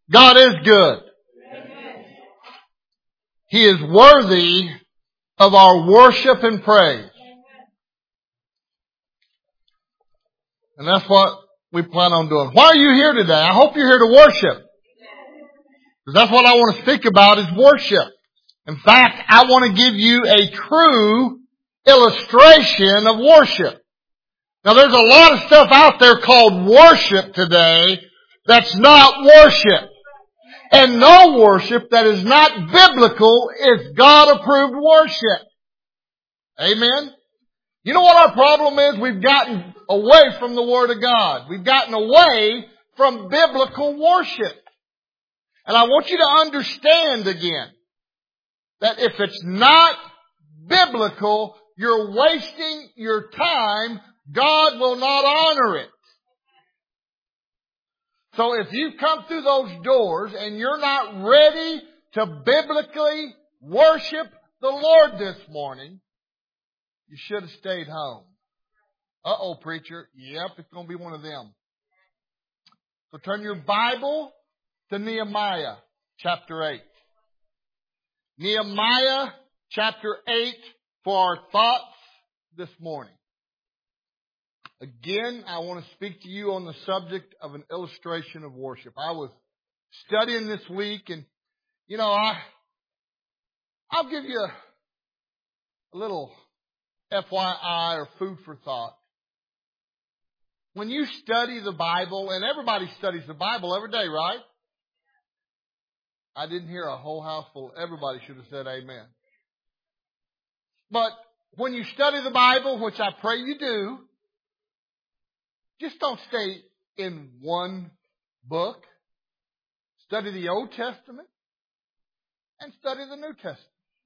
God is good. He is worthy of our worship and praise. And that's what we plan on doing. Why are you here today? I hope you're here to worship. Because that's what I want to speak about is worship. In fact, I want to give you a true illustration of worship. Now there's a lot of stuff out there called worship today that's not worship. And no worship that is not biblical is God-approved worship. Amen? You know what our problem is? We've gotten away from the Word of God. We've gotten away from biblical worship. And I want you to understand again that if it's not biblical, you're wasting your time. God will not honor it. So if you come through those doors and you're not ready to biblically worship the Lord this morning, you should have stayed home. Uh-oh, preacher. Yep, it's going to be one of them. So turn your Bible to Nehemiah chapter 8. Nehemiah chapter 8 for our thoughts this morning. Again, I want to speak to you on the subject of an illustration of worship. I was studying this week and, I'll give you a little FYI or food for thought. When you study the Bible, and everybody studies the Bible every day, right? I didn't hear a whole house full. Everybody should have said amen. But when you study the Bible, which I pray you do, just don't stay in one book. Study the Old Testament and study the New Testament.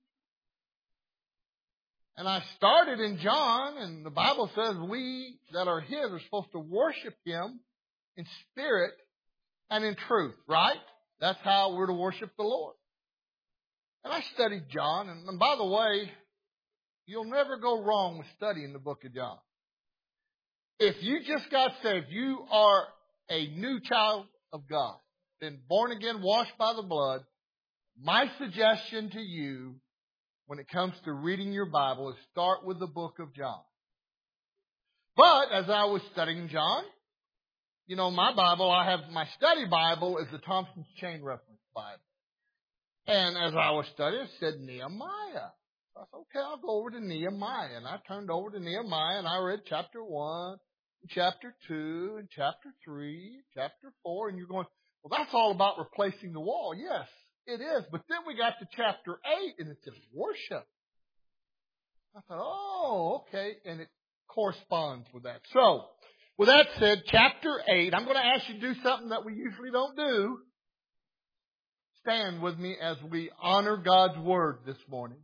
And I started in John, and the Bible says we that are His are supposed to worship Him in spirit and in truth, right? That's how we're to worship the Lord. And I studied John, and by the way, you'll never go wrong with studying the book of John. If you just got saved, you are a new child of God, been born again, washed by the blood. My suggestion to you when it comes to reading your Bible is start with the book of John. But as I was studying John, my Bible, my study Bible is the Thompson's Chain Reference Bible. And as I was studying, it said Nehemiah. I said, okay, I'll go over to Nehemiah. And I turned over to Nehemiah and I read chapter 1, chapter 2, and chapter 3, chapter 4. And you're going, well, that's all about replacing the wall. Yes, it is. But then we got to chapter 8 and it says worship. I thought, oh, okay. And it corresponds with that. So, with that said, chapter 8, I'm going to ask you to do something that we usually don't do. Stand with me as we honor God's Word this morning.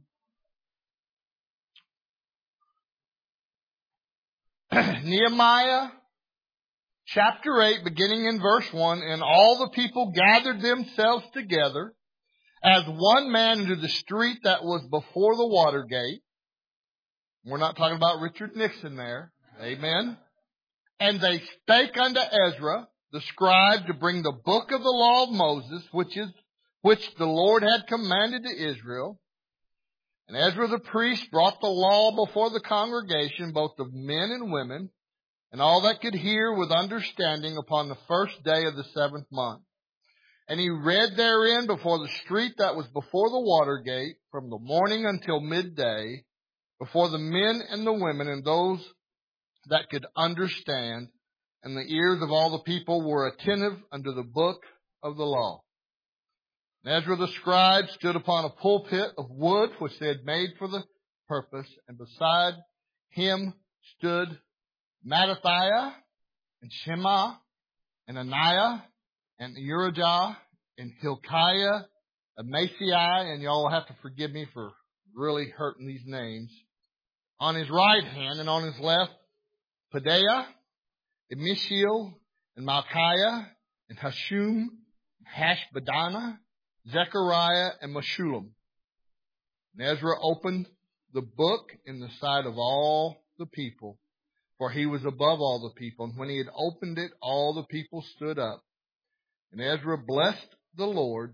Nehemiah chapter 8, beginning in verse 1, and all the people gathered themselves together as one man into the street that was before the water gate. We're not talking about Richard Nixon there. Amen. And they spake unto Ezra, the scribe, to bring the book of the law of Moses, which the Lord had commanded to Israel. And Ezra the priest brought the law before the congregation, both of men and women, and all that could hear with understanding upon the first day of the 7th month. And he read therein before the street that was before the water gate, from the morning until midday, before the men and the women and those that could understand, and the ears of all the people were attentive unto the book of the law. And Ezra the scribe stood upon a pulpit of wood which they had made for the purpose, and beside him stood Mattathiah and Shema and Ananiah and Urijah and Hilkiah and Masai, and y'all will have to forgive me for really hurting these names, on his right hand, and on his left Pedaiah and Mishael and Malchiah and Hashum, Hashbaddanah, Zechariah, and Meshullam. And Ezra opened the book in the sight of all the people, for he was above all the people. And when he had opened it, all the people stood up. And Ezra blessed the Lord,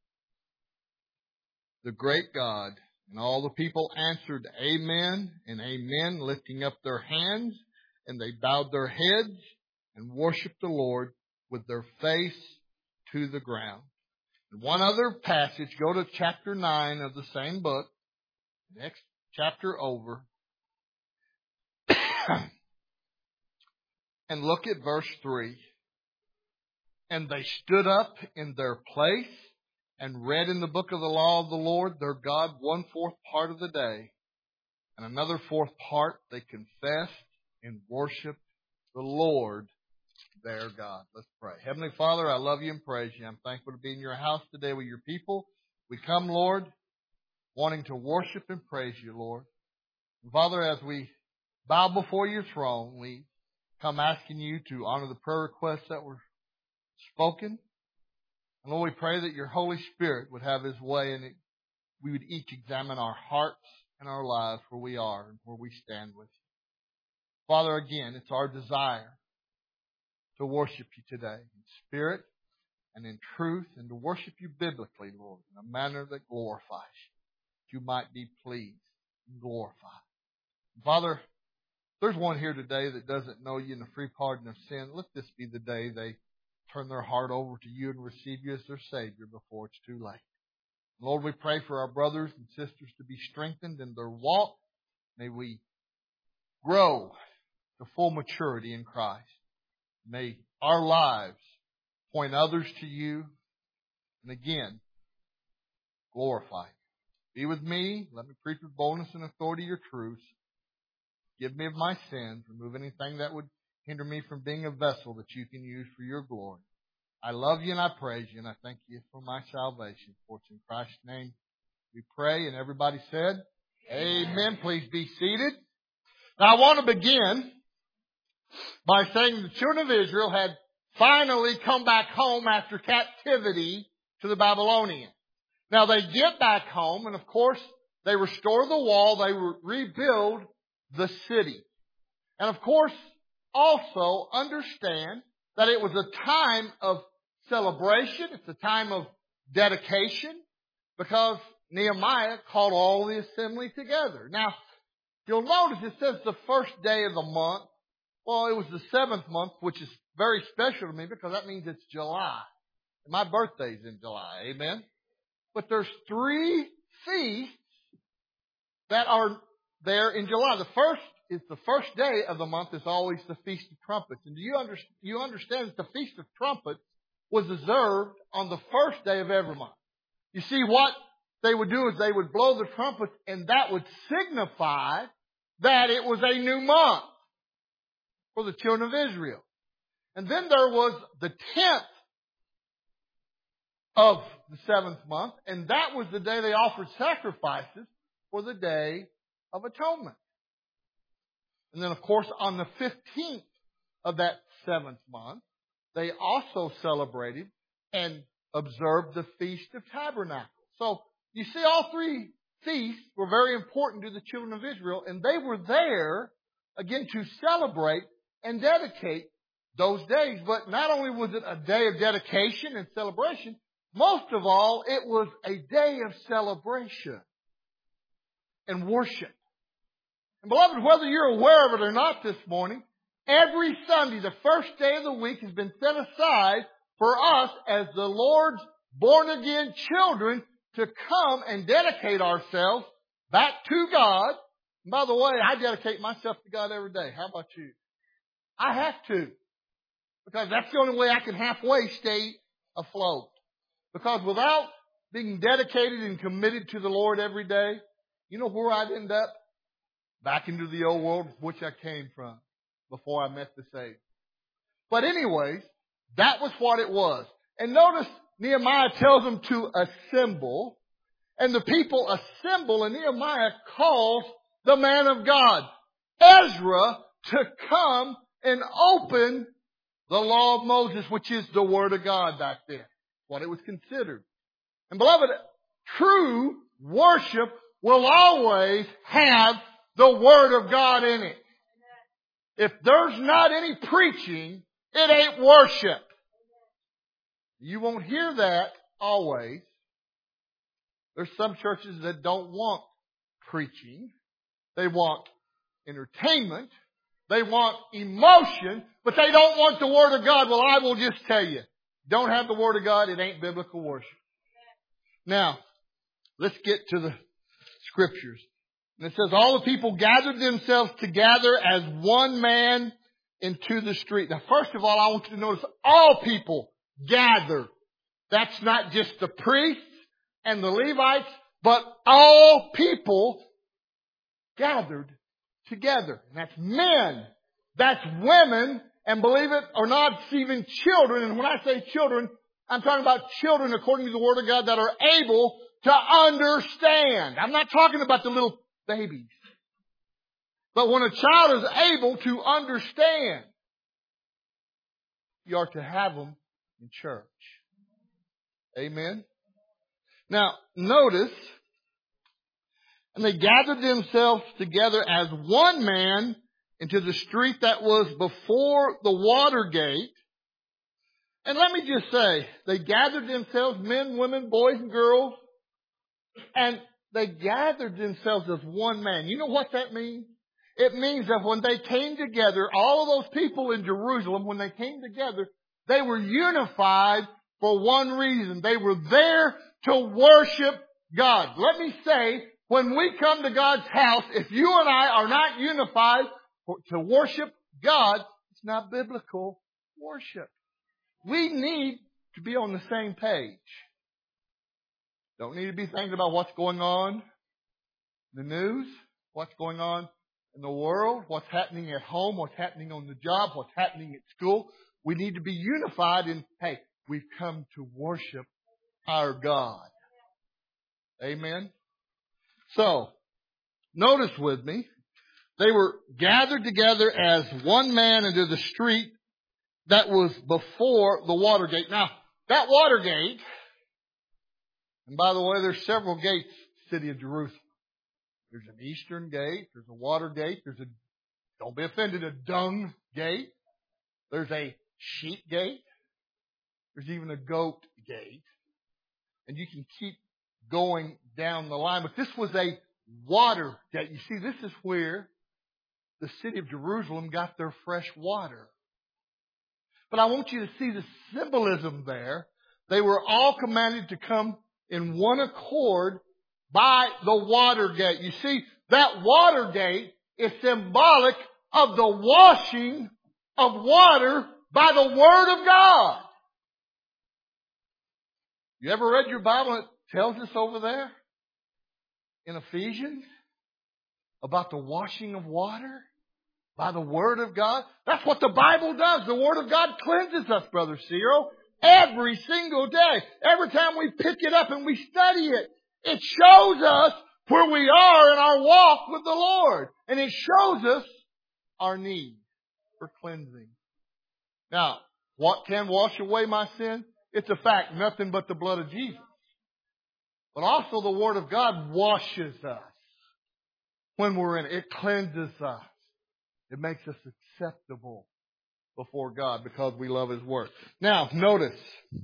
the great God. And all the people answered, Amen and Amen, lifting up their hands, and they bowed their heads and worshiped the Lord with their face to the ground. And one other passage, go to chapter 9 of the same book, next chapter over, and look at verse 3. And they stood up in their place and read in the book of the law of the Lord their God 1/4 part of the day. And another 4th part they confessed and worshiped the Lord their God. Let's pray. Heavenly Father, I love you and praise you. I'm thankful to be in your house today with your people. We come, Lord, wanting to worship and praise you, Lord. And Father, as we bow before your throne, we come asking you to honor the prayer requests that were spoken. And Lord, we pray that your Holy Spirit would have his way and we would each examine our hearts and our lives where we are and where we stand with you. Father, again, it's our desire to worship you today in spirit and in truth, and to worship you biblically, Lord, in a manner that glorifies you, that you might be pleased and glorified. And Father, there's one here today that doesn't know you in the free pardon of sin. Let this be the day they turn their heart over to you and receive you as their Savior before it's too late. Lord, we pray for our brothers and sisters to be strengthened in their walk. May we grow to full maturity in Christ. May our lives point others to you, and again, glorify you. Be with me. Let me preach with boldness and authority your truths. Give me of my sins. Remove anything that would hinder me from being a vessel that you can use for your glory. I love you and I praise you, and I thank you for my salvation. For it's in Christ's name we pray. And everybody said, Amen. Please be seated. Now I want to begin by saying the children of Israel had finally come back home after captivity to the Babylonians. Now they get back home, and of course they restore the wall, they rebuild the city. And of course also understand that it was a time of celebration, it's a time of dedication, because Nehemiah called all the assembly together. Now, you'll notice it says the first day of the month. Well, it was the 7th month, which is very special to me because that means it's July. And my birthday's in July. Amen? But there's 3 feasts that are there in July. The first is the first day of the month is always the Feast of Trumpets. And do you understand that the Feast of Trumpets was observed on the first day of every month? You see, what they would do is they would blow the trumpets, and that would signify that it was a new month for the children of Israel. And then there was the 10th of the 7th month, and that was the day they offered sacrifices for the Day of Atonement. And then, of course, on the 15th of that 7th month, they also celebrated and observed the Feast of Tabernacles. So, you see, all 3 feasts were very important to the children of Israel, and they were there, again, to celebrate and dedicate those days. But not only was it a day of dedication and celebration, most of all, it was a day of celebration and worship. And beloved, whether you're aware of it or not this morning, every Sunday, the first day of the week, has been set aside for us as the Lord's born-again children to come and dedicate ourselves back to God. And by the way, I dedicate myself to God every day. How about you? I have to. Because that's the only way I can halfway stay afloat. Because without being dedicated and committed to the Lord every day, you know where I'd end up? Back into the old world which I came from before I met the Savior. But anyways, that was what it was. And notice Nehemiah tells them to assemble. And the people assemble, and Nehemiah calls the man of God, Ezra, to come and open the law of Moses, which is the Word of God back then. What it was considered. And beloved, true worship will always have the Word of God in it. If there's not any preaching, it ain't worship. You won't hear that always. There's some churches that don't want preaching. They want entertainment. They want emotion, but they don't want the Word of God. Well, I will just tell you, don't have the Word of God, it ain't biblical worship. Now, let's get to the Scriptures. And it says, all the people gathered themselves together as one man into the street. Now, first of all, I want you to notice all people gather. That's not just the priests and the Levites, but all people gathered together. And that's men. That's women. And believe it or not, it's even children. And when I say children, I'm talking about children according to the Word of God that are able to understand. I'm not talking about the little babies. But when a child is able to understand, you are to have them in church. Amen. Now, notice, and they gathered themselves together as one man into the street that was before the water gate. And let me just say, they gathered themselves, men, women, boys, and girls, and they gathered themselves as one man. You know what that means? It means that when they came together, all of those people in Jerusalem, when they came together, they were unified for one reason. They were there to worship God. Let me say, when we come to God's house, if you and I are not unified to worship God, it's not biblical worship. We need to be on the same page. Don't need to be thinking about what's going on in the news, what's going on in the world, what's happening at home, what's happening on the job, what's happening at school. We need to be unified in, hey, we've come to worship our God. Amen. So, notice with me, they were gathered together as one man into the street that was before the water gate. Now, that water gate, and by the way, there's several gates in the city of Jerusalem. There's an eastern gate, there's a water gate, there's a, don't be offended, a dung gate. There's a sheep gate. There's even a goat gate. And you can keep going down the line. But this was a water gate. You see, this is where the city of Jerusalem got their fresh water. But I want you to see the symbolism there. They were all commanded to come in one accord by the water gate. You see, that water gate is symbolic of the washing of water by the Word of God. You ever read your Bible and it tells us over there in Ephesians about the washing of water by the Word of God? That's what the Bible does. The Word of God cleanses us, Brother Ciro, every single day. Every time we pick it up and we study it, it shows us where we are in our walk with the Lord. And it shows us our need for cleansing. Now, what can wash away my sin? It's a fact, nothing but the blood of Jesus. But also the Word of God washes us when we're in it. It cleanses us. It makes us acceptable before God because we love His Word. Now, notice.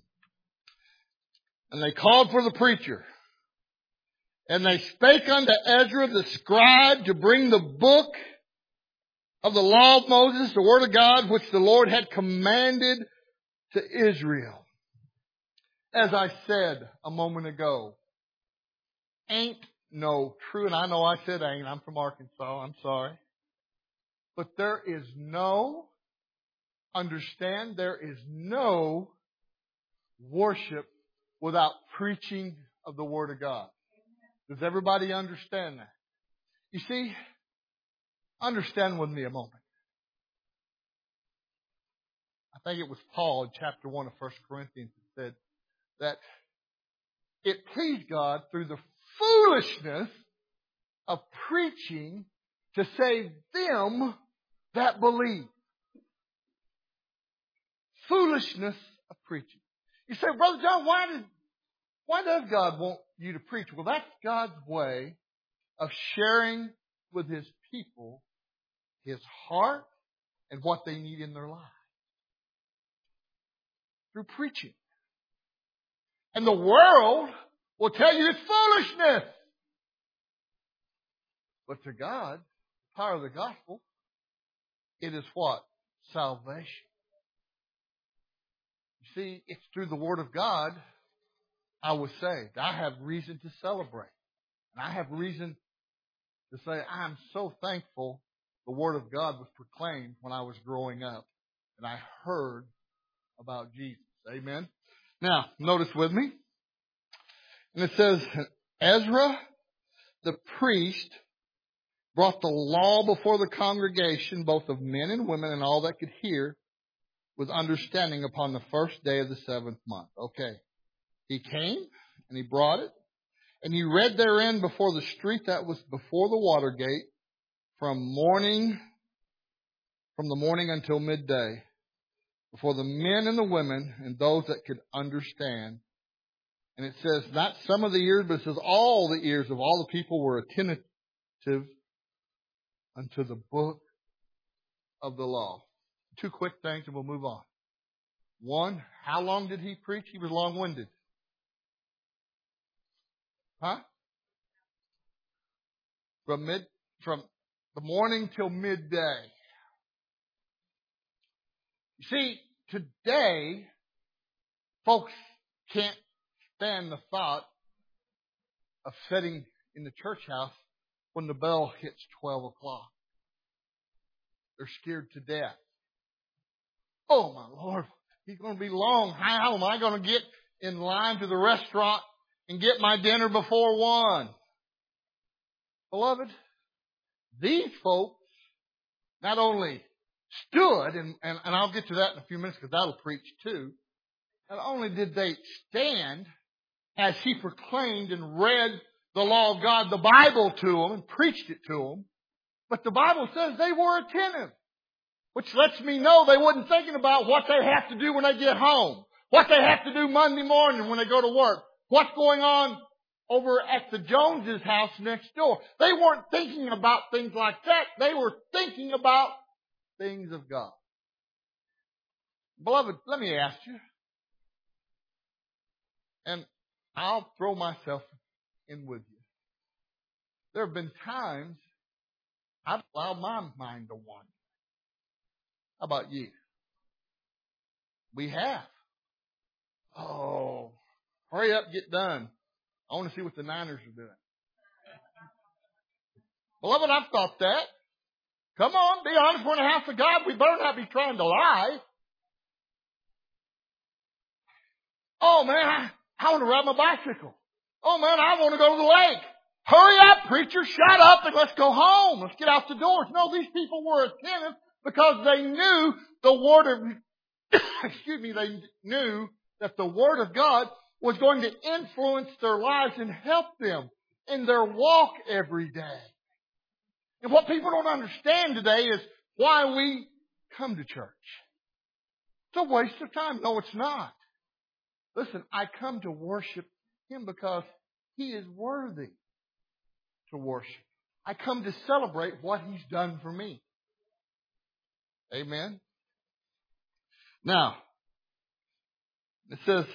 And they called for the preacher. And they spake unto Ezra the scribe to bring the book of the law of Moses, the Word of God, which the Lord had commanded to Israel. As I said a moment ago, ain't no true, and I know I said ain't, I'm from Arkansas, I'm sorry. But there is no worship without preaching of the Word of God. Does everybody understand that? You see, understand with me a moment. I think it was Paul in chapter 1 of 1 Corinthians that said that it pleased God through the foolishness of preaching to save them that believe. Foolishness of preaching. You say, Brother John, why does God want you to preach? Well, that's God's way of sharing with His people His heart and what they need in their lives. Through preaching. And the world will tell you it's foolishness. But to God, the power of the gospel, it is what? Salvation. You see, it's through the Word of God I was saved. I have reason to celebrate. And I have reason to say I'm so thankful the Word of God was proclaimed when I was growing up. And I heard about Jesus. Amen. Now, notice with me. And it says, Ezra, the priest, brought the law before the congregation, both of men and women, and all that could hear, with understanding upon the first day of the 7th month. Okay. He came, and he brought it, and he read therein before the street that was before the water gate, from the morning until midday, before the men and the women, and those that could understand. And it says, not some of the ears, but it says all the ears of all the people were attentive unto the book of the law. 2 quick things and we'll move on. 1, how long did he preach? He was long-winded. Huh? From the morning till midday. You see, today, folks can't stand the thought of sitting in the church house when the bell hits 12 o'clock. They're scared to death. Oh, my Lord, he's going to be long. How am I going to get in line to the restaurant and get my dinner before 1? Beloved, these folks not only stood, and I'll get to that in a few minutes because that'll preach too. Not only did they stand as he proclaimed and read the law of God, the Bible to them, and preached it to them, but the Bible says they were attentive, which lets me know they wasn't thinking about what they have to do when they get home, what they have to do Monday morning when they go to work, what's going on over at the Joneses' house next door. They weren't thinking about things like that. They were thinking about things of God. Beloved, let me ask you, and I'll throw myself in with you. There have been times I've allowed my mind to wander. How about you? We have. Oh, hurry up, get done. I want to see what the Niners are doing. Beloved, I've thought that. Come on, be honest. We're in the house of God. We better not be trying to lie. Oh, man, I want to ride my bicycle. Oh, man, I want to go to the lake. Hurry up, preacher, shut up, and let's go home. Let's get out the doors. No, these people were attentive because they knew the Word of, they knew that the Word of God was going to influence their lives and help them in their walk every day. And what people don't understand today is why we come to church. It's a waste of time. No, it's not. Listen, I come to worship Him because He is worthy to worship. I come to celebrate what He's done for me. Amen. Now, it says,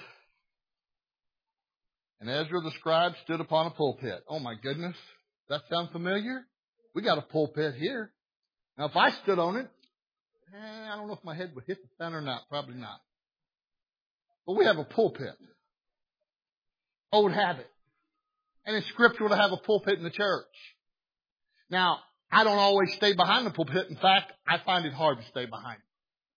and Ezra the scribe stood upon a pulpit. Oh my goodness. Does that sound familiar? We got a pulpit here. Now if I stood on it, I don't know if my head would hit the fan or not. Probably not. But we have a pulpit. Old habit. And it's scriptural to have a pulpit in the church. Now, I don't always stay behind the pulpit. In fact, I find it hard to stay behind it.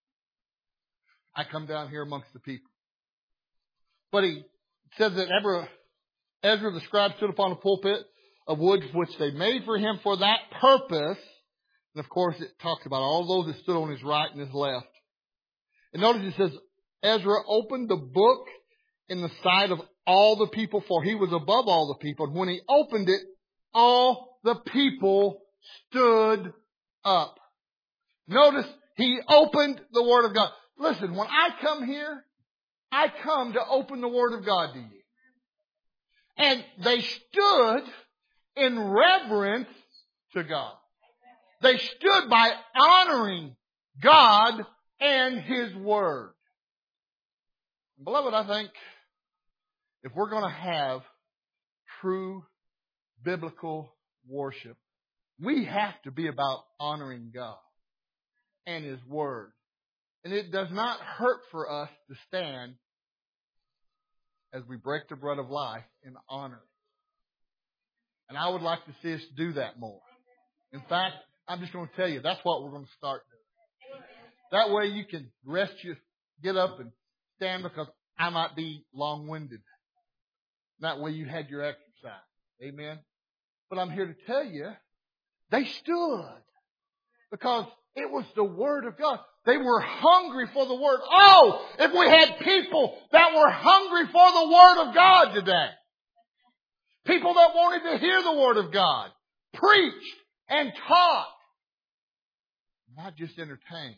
I come down here amongst the people. But he says that Ezra the scribe stood upon a pulpit of wood which they made for him for that purpose. And of course it talks about all those that stood on his right and his left. And notice it says, Ezra opened the book in the sight of all the people, for he was above all the people. And when he opened it, all the people stood up. Notice he opened the Word of God. Listen, when I come here, I come to open the Word of God to you. And they stood in reverence to God. They stood by honoring God and His Word. Beloved, I think if we're going to have true biblical worship, we have to be about honoring God and His Word. And it does not hurt for us to stand as we break the bread of life in honor. And I would like to see us do that more. In fact, I'm just going to tell you, that's what we're going to start doing. That way you can get up and stand, because I might be long-winded. That way you had your exercise. Amen. But I'm here to tell you, they stood because it was the Word of God. They were hungry for the Word. Oh, if we had people that were hungry for the Word of God today. People that wanted to hear the Word of God preached and taught, not just entertained.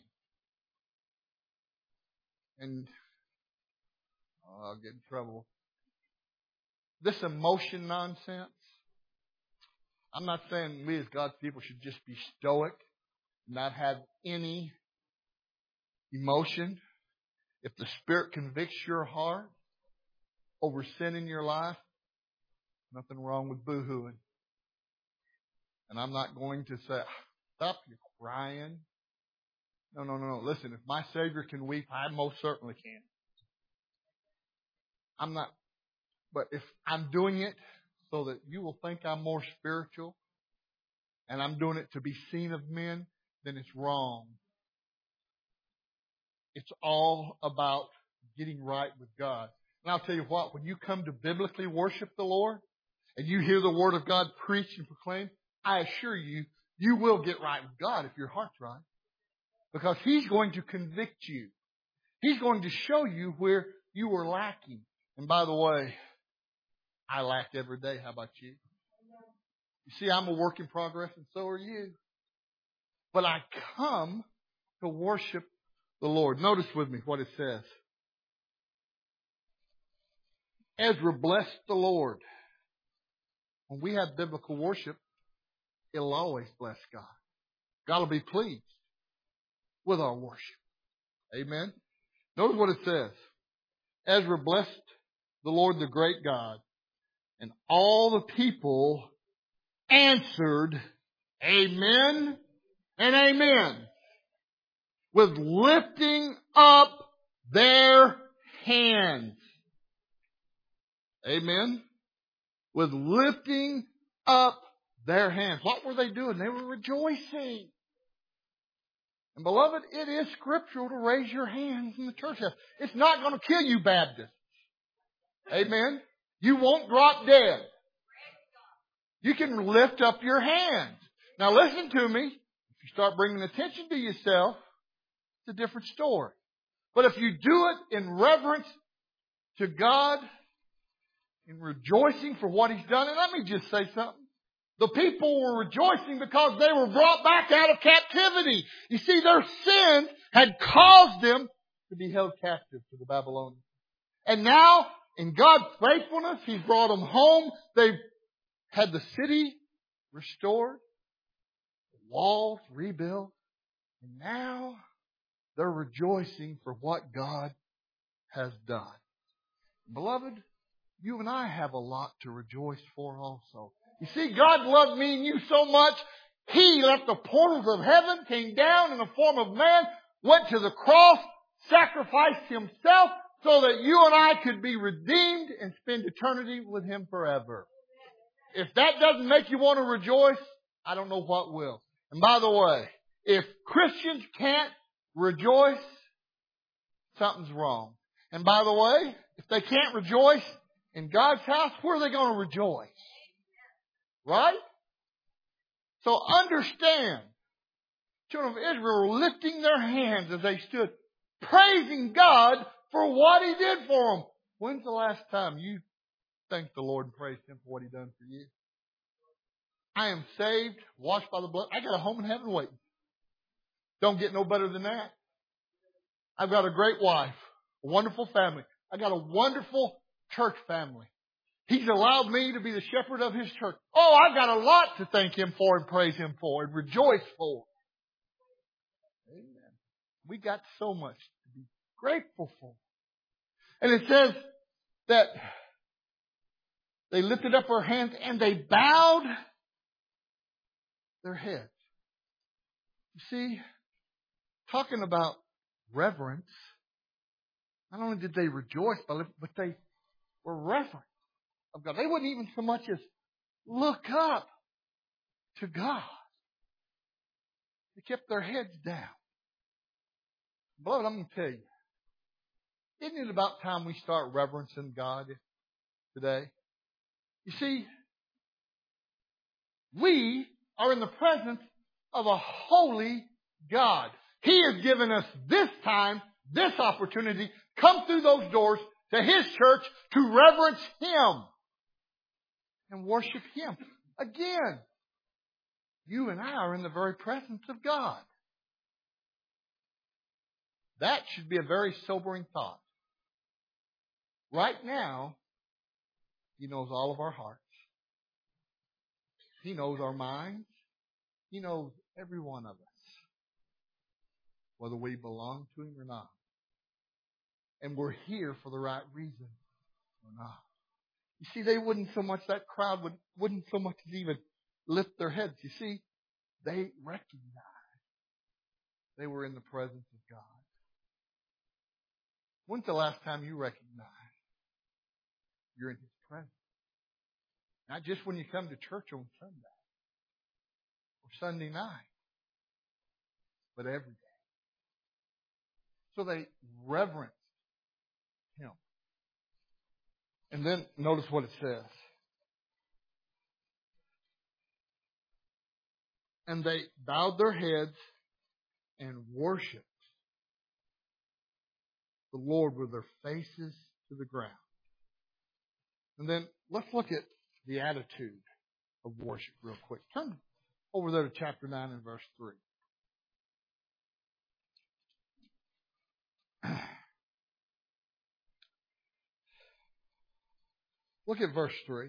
And I'll get in trouble. This emotion nonsense. I'm not saying we as God's people should just be stoic, not have any emotion. If the Spirit convicts your heart over sin in your life, nothing wrong with boo-hooing. And I'm not going to say, stop your crying. No. Listen, if my Savior can weep, I most certainly can. I'm not, but if I'm doing it so that you will think I'm more spiritual, and I'm doing it to be seen of men, then it's wrong. It's all about getting right with God. And I'll tell you what, when you come to biblically worship the Lord, and you hear the Word of God preached and proclaimed, I assure you, you will get right with God if your heart's right. Because He's going to convict you. He's going to show you where you were lacking. And by the way, I lack every day. How about you? You see, I'm a work in progress, and so are you. But I come to worship the Lord. Notice with me what it says. Ezra blessed the Lord. When we have biblical worship, it'll always bless God. God will be pleased with our worship. Amen. Notice what it says. Ezra blessed the Lord, the great God, and all the people answered, Amen and Amen, with lifting up their hands. Amen. With lifting up their hands. What were they doing? They were rejoicing. And beloved, it is scriptural to raise your hands in the church house. It's not going to kill you, Baptists. Amen. You won't drop dead. You can lift up your hands. Now listen to me. If you start bringing attention to yourself, it's a different story. But if you do it in reverence to God, in rejoicing for what He's done, and let me just say something. The people were rejoicing because they were brought back out of captivity. You see, their sin had caused them to be held captive to the Babylonians. And now, in God's faithfulness, He's brought them home. They've had the city restored, the walls rebuilt, and now they're rejoicing for what God has done. Beloved, you and I have a lot to rejoice for also. You see, God loved me and you so much, He left the portals of heaven, came down in the form of man, went to the cross, sacrificed Himself so that you and I could be redeemed and spend eternity with Him forever. If that doesn't make you want to rejoice, I don't know what will. And by the way, if Christians can't rejoice, something's wrong. And by the way, if they can't rejoice in God's house, where are they going to rejoice? Right? So understand, children of Israel were lifting their hands as they stood, praising God for what He did for them. When's the last time you thanked the Lord and praised Him for what He done for you? I am saved, washed by the blood. I got a home in heaven waiting. Don't get no better than that. I've got a great wife, a wonderful family. I got a wonderful church family. He's allowed me to be the shepherd of His church. Oh, I've got a lot to thank Him for and praise Him for and rejoice for. Amen. We got so much to be grateful for. And it says that They lifted up their hands and they bowed their heads. You see, talking about reverence, not only did they rejoice, but they were reverent of God. They wouldn't even so much as look up to God. They kept their heads down. Beloved, I'm going to tell you, isn't it about time we start reverencing God today? You see, we are in the presence of a holy God. He has given us this time, this opportunity, come through those doors to His church to reverence Him and worship Him. Again, you and I are in the very presence of God. That should be a very sobering thought. Right now, He knows all of our hearts. He knows our minds. He knows every one of us, whether we belong to Him or not. And we're here for the right reason or not. You see, that crowd wouldn't so much as even lift their heads. You see, they recognized they were in the presence of God. When's the last time you recognized you're in His presence? Not just when you come to church on Sunday or Sunday night, but every day. So they reverenced Him. And then notice what it says. And they bowed their heads and worshipped the Lord with their faces to the ground. And then let's look at the attitude of worship real quick. Turn over there to chapter 9 and verse 3. Look at verse 3.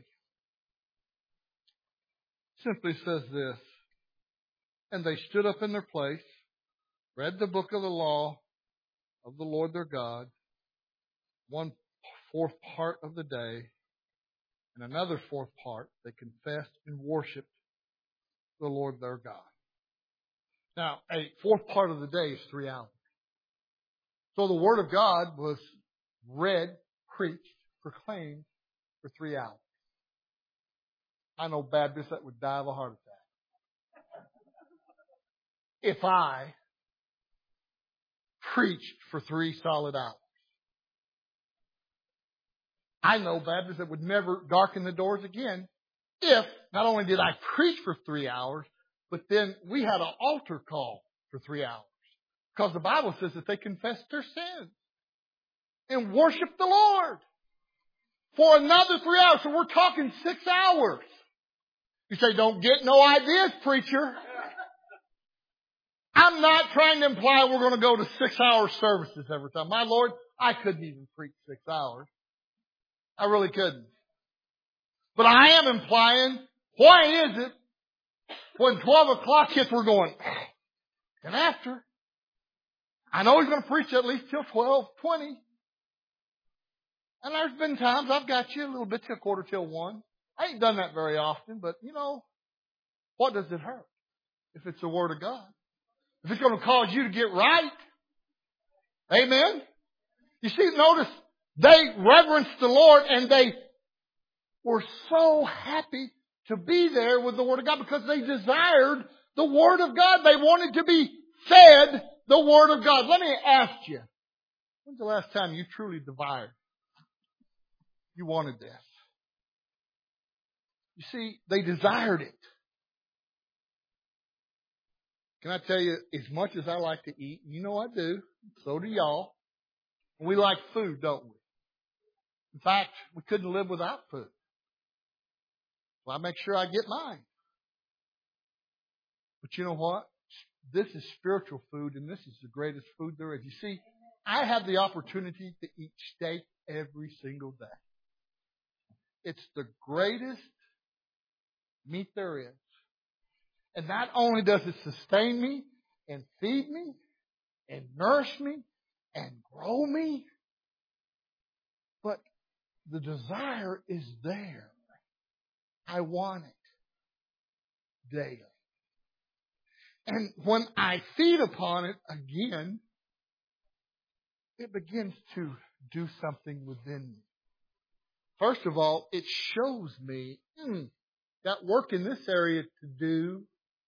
Simply says this. And they stood up in their place, read the book of the law of the Lord their God, 1/4 part of the day, and another 4th part they confessed and worshipped the Lord their God. Now, a 4th part of the day is 3 hours. So the Word of God was read, preached, proclaimed for 3 hours. I know Baptists that would die of a heart attack if I preached for 3 solid hours. I know Baptists that would never darken the doors again if not only did I preach for 3 hours, but then we had an altar call for 3 hours. Because the Bible says that they confessed their sins and worshiped the Lord for another 3 hours. So we're talking 6 hours. You say, don't get no ideas, preacher. I'm not trying to imply we're going to go to 6-hour services every time. My Lord, I couldn't even preach 6 hours. I really couldn't. But I am implying, why is it when 12 o'clock hits we're going, and after? I know he's going to preach at least till 12:20. And there's been times I've got you a little bit till 1:45. I ain't done that very often, but you know, what does it hurt if it's the Word of God? If it's going to cause you to get right. Amen? You see, notice, they reverenced the Lord and they were so happy to be there with the Word of God because they desired the Word of God. They wanted to be fed the Word of God. Let me ask you, when's the last time you truly desired? You wanted this. You see, they desired it. Can I tell you, as much as I like to eat, you know I do, so do y'all, we like food, don't we? In fact, we couldn't live without food. Well, I make sure I get mine. But you know what? This is spiritual food, and this is the greatest food there is. You see, I have the opportunity to eat steak every single day. It's the greatest meat there is. And not only does it sustain me and feed me and nourish me and grow me, but the desire is there. I want it daily. And when I feed upon it again, it begins to do something within me. First of all, it shows me, got work in this area to do.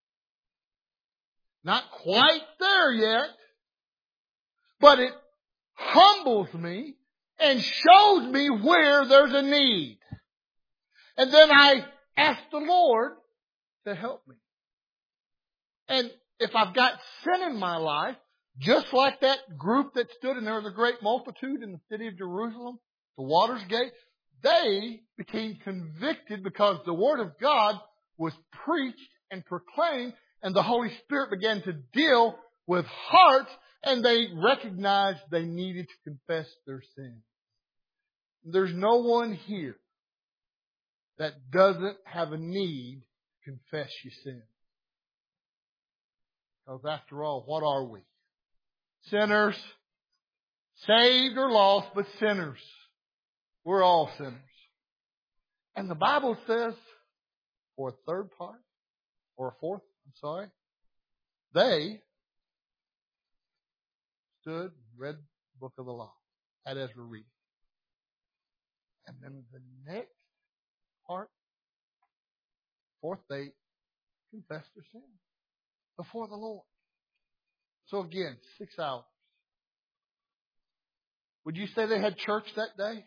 Not quite there yet, but it humbles me and shows me where there's a need. And then I ask the Lord to help me. And if I've got sin in my life, just like that group that stood, and there was a great multitude in the city of Jerusalem, the Waters Gate, they became convicted because the Word of God was preached and proclaimed, and the Holy Spirit began to deal with hearts, and they recognized they needed to confess their sin. There's no one here that doesn't have a need to confess your sin. Because after all, what are we? Sinners. Saved or lost, but sinners. We're all sinners. And the Bible says, for a third part, or a fourth, they stood, read the book of the law, had Ezra read. And then the next part, fourth, they confessed their sin before the Lord. So again, 6 hours. Would you say they had church that day?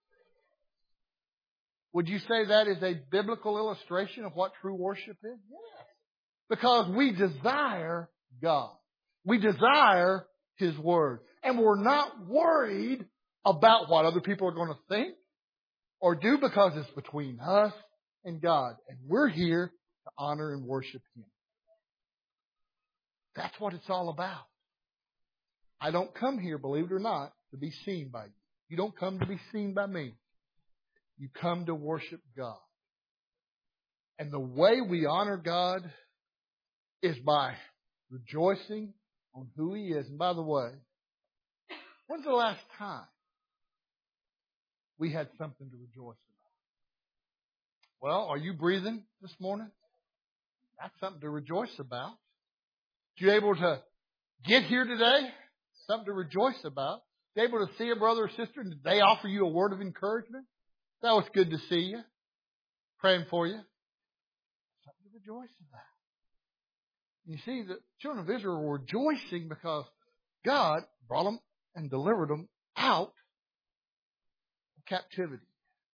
Would you say that is a biblical illustration of what true worship is? Yes. Because we desire God. We desire His Word. And we're not worried about what other people are going to think or do, because it's between us and God. And we're here to honor and worship Him. That's what it's all about. I don't come here, believe it or not, to be seen by you. You don't come to be seen by me. You come to worship God. And the way we honor God is by rejoicing on who He is. And by the way, when's the last time we had something to rejoice about? Well, are you breathing this morning? That's something to rejoice about. If you're able to get here today, something to rejoice about. If you're able to see a brother or sister and they offer you a word of encouragement, that was good to see you. Praying for you. Something to rejoice about. You see, the children of Israel were rejoicing because God brought them and delivered them out of captivity.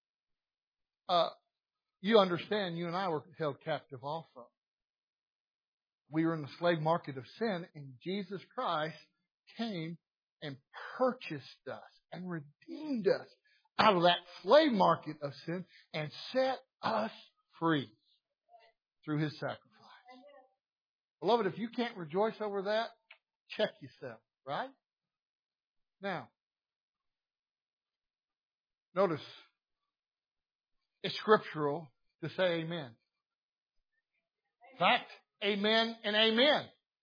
You understand, you and I were held captive also. We were in the slave market of sin, and Jesus Christ came and purchased us and redeemed us out of that slave market of sin and set us free through His sacrifice. Beloved, if you can't rejoice over that, check yourself, right? Now, notice, it's scriptural to say amen. In fact, amen and amen.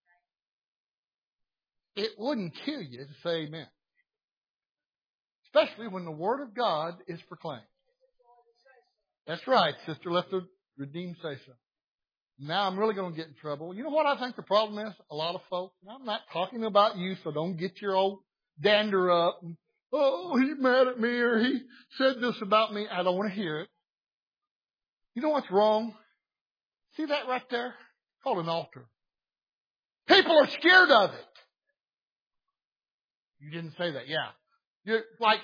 It wouldn't kill you to say amen. Especially when the Word of God is proclaimed. That's right, sister. Let the redeemed say so. Now I'm really going to get in trouble. You know what I think the problem is? A lot of folks, and I'm not talking about you, so don't get your old dander up. And, oh, he's mad at me, or he said this about me. I don't want to hear it. You know what's wrong? See that right there? It's called an altar. People are scared of it. You didn't say that, yeah. You're like,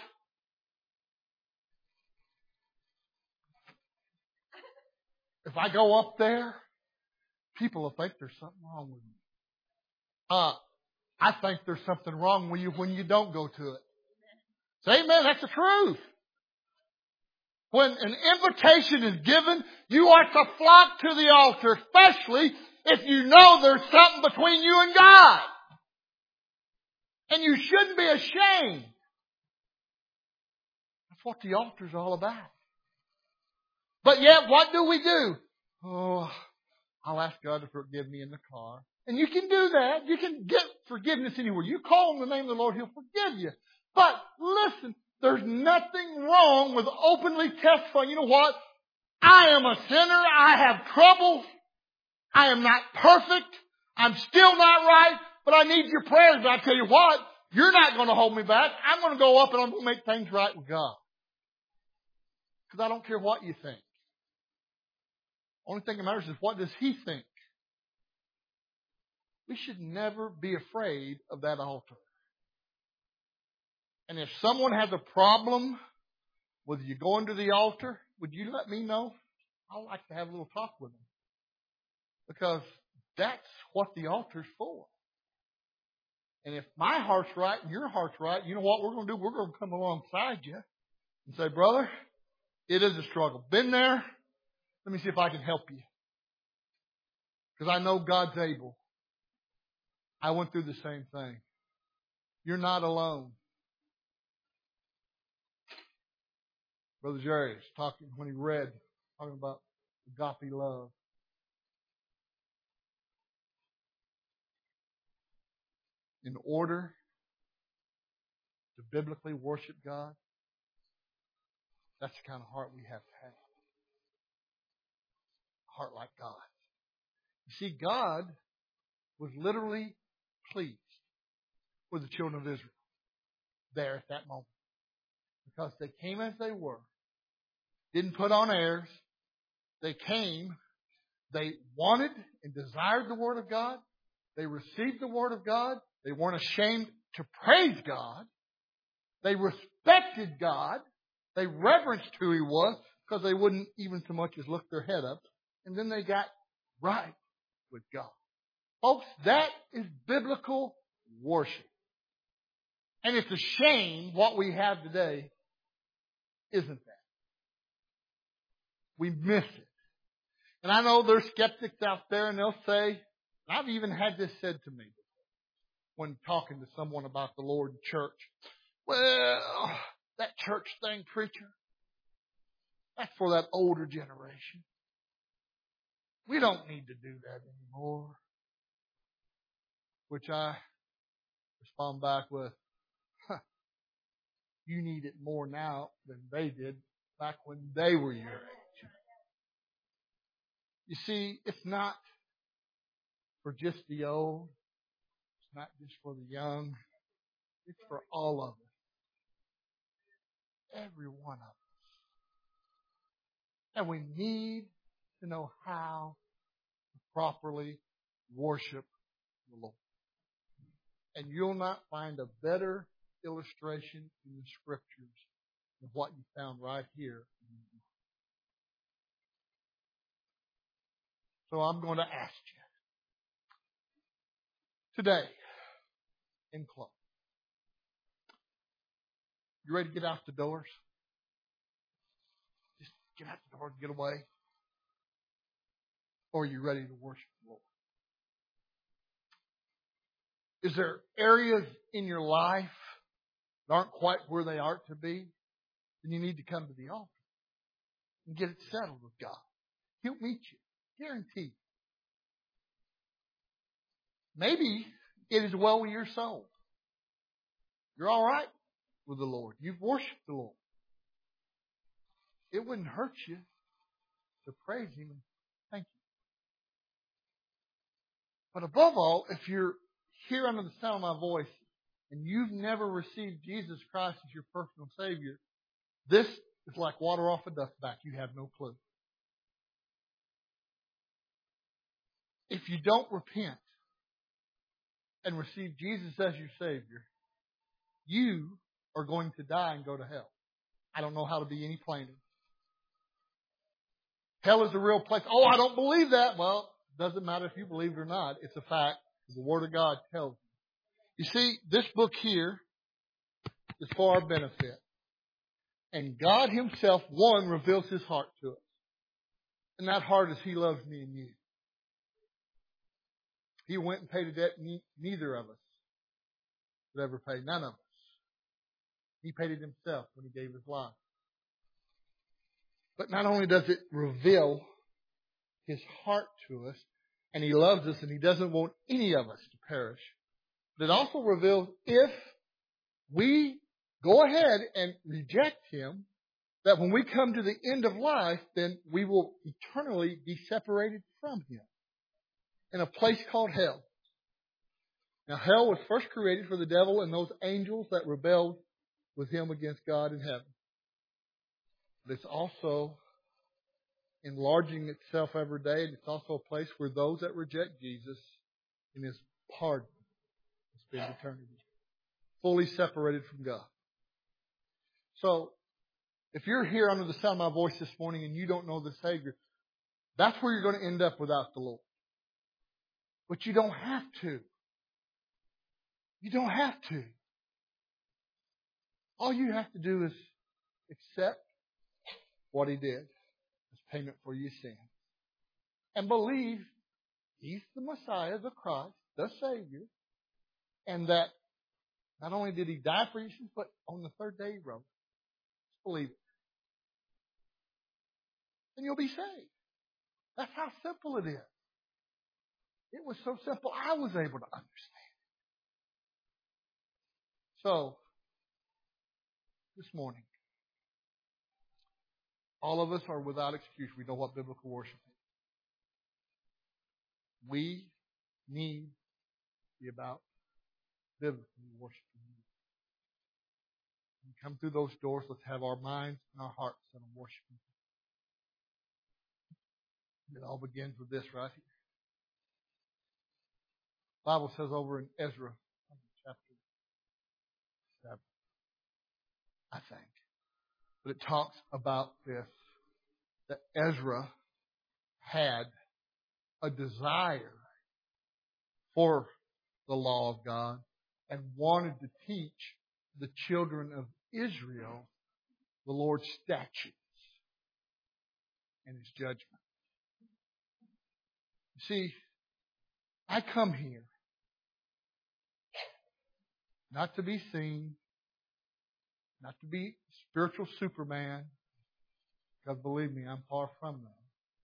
if I go up there, people will think there's something wrong with me. I think there's something wrong with you when you don't go to it. Say amen, that's the truth. When an invitation is given, you are to flock to the altar, especially if you know there's something between you and God. And you shouldn't be ashamed. That's what the altar's all about. But yet, what do? Oh, I'll ask God to forgive me in the car. And you can do that. You can get forgiveness anywhere. You call on the name of the Lord, He'll forgive you. But listen, there's nothing wrong with openly testifying. You know what? I am a sinner. I have trouble. I am not perfect. I'm still not right, but I need your prayers. But I tell you what, you're not going to hold me back. I'm going to go up and I'm going to make things right with God. Because I don't care what you think. Only thing that matters is what does He think? We should never be afraid of that altar. And if someone has a problem with you going to the altar, would you let me know? I'd like to have a little talk with them. Because that's what the altar's for. And if my heart's right and your heart's right, you know what we're going to do? We're going to come alongside you and say, brother, it is a struggle. Been there. Let me see if I can help you. Because I know God's able. I went through the same thing. You're not alone. Brother Jerry was talking when he read, talking about agape love. In order to biblically worship God, that's the kind of heart we have to have. A heart like God. You see, God was literally pleased with the children of Israel there at that moment. Because they came as they were. Didn't put on airs. They came. They wanted and desired the Word of God. They received the Word of God. They weren't ashamed to praise God. They respected God. They reverenced who He was because they wouldn't even so much as look their head up. And then they got right with God. Folks, that is biblical worship. And it's a shame what we have today isn't that. We miss it. And I know there's skeptics out there and they'll say, and I've even had this said to me when talking to someone about the Lord and church. Well, that church thing, preacher, that's for that older generation. We don't need to do that anymore. Which I respond back with, you need it more now than they did back when they were your age. You see, it's not for just the old. It's not just for the young. It's for all of us. Every one of us. And we need to know how to properly worship the Lord. And you'll not find a better illustration in the Scriptures than what you found right here. So I'm going to ask you today, in close, you ready to get out the doors? Just get out the door and get away? Or are you ready to worship the Lord? Is there areas in your life that aren't quite where they are to be? Then you need to come to the altar and get it settled with God. He'll meet you. Guaranteed. Maybe it is well with your soul. You're all right with the Lord. You've worshiped the Lord. It wouldn't hurt you to praise Him and thank Him. But above all, if you're here under the sound of my voice and you've never received Jesus Christ as your personal Savior, this is like water off a duck's back. You have no clue. If you don't repent and receive Jesus as your Savior, you are going to die and go to hell. I don't know how to be any plainer. Hell is a real place. Oh, I don't believe that. Well, it doesn't matter if you believe it or not. It's a fact. The Word of God tells you. You see, this book here is for our benefit. And God Himself, one, reveals His heart to us. And that heart is He loves me and you. He went and paid a debt neither of us would ever pay. None of us. He paid it Himself when He gave His life. But not only does it reveal His heart to us, and He loves us, and He doesn't want any of us to perish, but it also reveals if we go ahead and reject Him, that when we come to the end of life, then we will eternally be separated from Him in a place called hell. Now, hell was first created for the devil and those angels that rebelled with him against God in heaven. But it's also enlarging itself every day, and it's also a place where those that reject Jesus in His pardon will spend eternity, fully separated from God. So, if you're here under the sound of my voice this morning and you don't know the Savior, that's where you're going to end up without the Lord. But you don't have to. You don't have to. All you have to do is accept what He did as payment for your sin. And believe He's the Messiah, the Christ, the Savior. And that not only did He die for your sins, but on the third day He rose. Just believe it. And you'll be saved. That's how simple it is. It was so simple, I was able to understand. So, this morning, all of us are without excuse. We know what biblical worship is. We need to be about biblical worship. When we come through those doors, let's have our minds and our hearts set on worshiping. It all begins with this right here. The Bible says over in Ezra, chapter 7, I think. But it talks about this, that Ezra had a desire for the law of God and wanted to teach the children of Israel the Lord's statutes and His judgment. You see, I come here not to be seen, not to be spiritual Superman, because believe me, I'm far from that.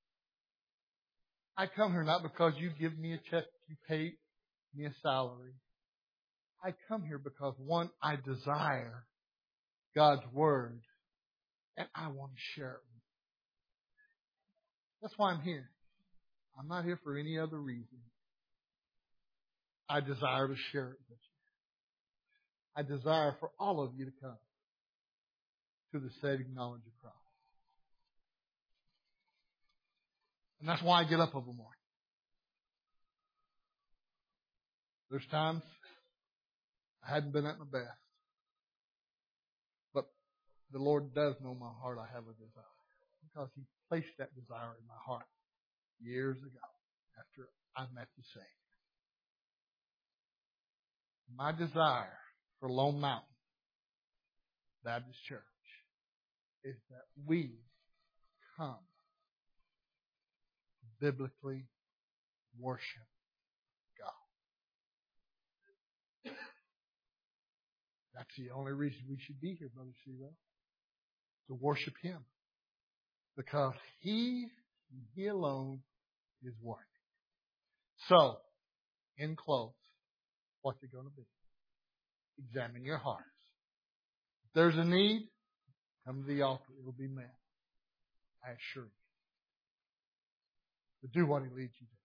I come here not because you give me a check, you pay me a salary. I come here because, one, I desire God's Word, and I want to share it with you. That's why I'm here. I'm not here for any other reason. I desire to share it with you. I desire for all of you to come to the saving knowledge of Christ. And that's why I get up every morning. There's times I hadn't been at my best. But the Lord does know my heart. I have a desire. Because He placed that desire in my heart years ago after I met the Savior. My desire for Lone Mountain Baptist Church is that we come to biblically worship God. That's the only reason we should be here, Brother Zero. To worship Him. Because He and He alone is worthy. So, in close, what's it going to be? Examine your hearts. If there's a need, come to the altar. It will be met. I assure you. But do what He leads you to.